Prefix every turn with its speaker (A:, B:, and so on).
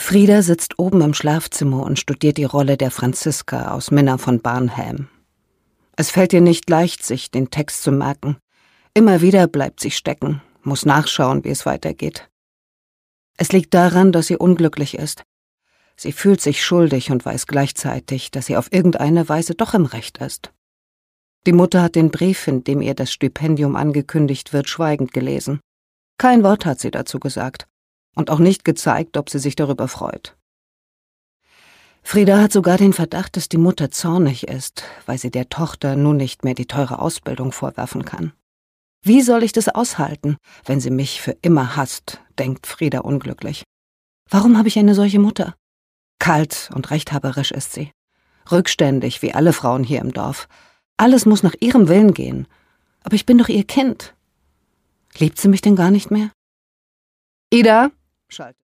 A: Frieda sitzt oben im Schlafzimmer und studiert die Rolle der Franziska aus Minna von Barnhelm. Es fällt ihr nicht leicht, sich den Text zu merken. Immer wieder bleibt sie stecken, muss nachschauen, wie es weitergeht. Es liegt daran, dass sie unglücklich ist. Sie fühlt sich schuldig und weiß gleichzeitig, dass sie auf irgendeine Weise doch im Recht ist. Die Mutter hat den Brief, in dem ihr das Stipendium angekündigt wird, schweigend gelesen. Kein Wort hat sie dazu gesagt und auch nicht gezeigt, ob sie sich darüber freut. Frieda hat sogar den Verdacht, dass die Mutter zornig ist, weil sie der Tochter nun nicht mehr die teure Ausbildung vorwerfen kann. Wie soll ich das aushalten, wenn sie mich für immer hasst, denkt Frieda unglücklich. Warum habe ich eine solche Mutter? Kalt und rechthaberisch ist sie. Rückständig, wie alle Frauen hier im Dorf. Alles muss nach ihrem Willen gehen. Aber ich bin doch ihr Kind. Liebt sie mich denn gar nicht mehr? Ida, schaltet